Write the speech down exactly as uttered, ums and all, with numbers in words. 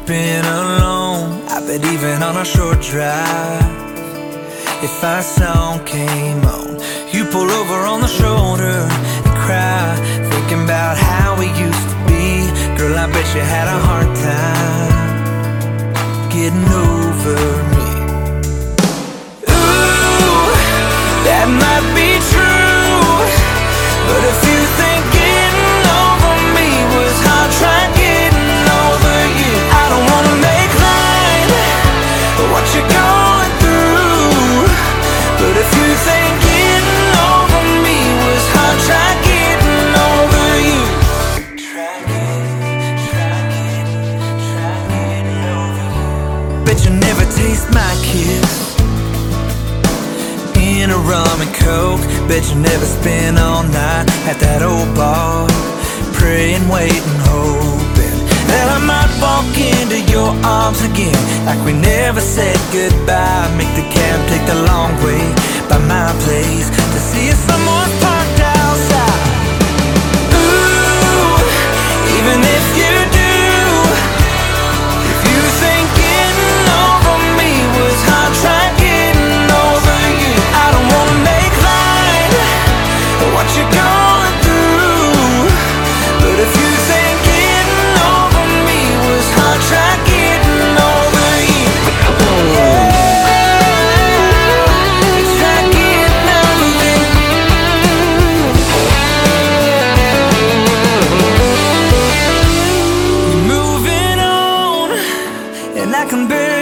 been alone, I bet even on a short drive, if our song came on, you pull over on the shoulder and cry, thinking about how we used to be. Girl, I bet you had a hard time getting over me. Ooh, that might be true, but if you think getting over me was hard, try getting over you. I don't wanna make light of what you're going through, but if you think getting over me was hard, try getting over you. Try getting, try getting, try getting over you. Bet you never taste my kiss in a rum and coke. Bet you never spend all night at that old bar, praying, waiting, hoping that I might walk into your arms again, like we never said goodbye. Make the cab take the long way by my place to see if someone's parked outside. Ooh, even if you do, if you think getting over me was hard, try getting over you. I don't wanna make light of what you're going through, but if you think getting over me was hard, try getting over you. Yeah, try getting over you. You're moving on, and I can barely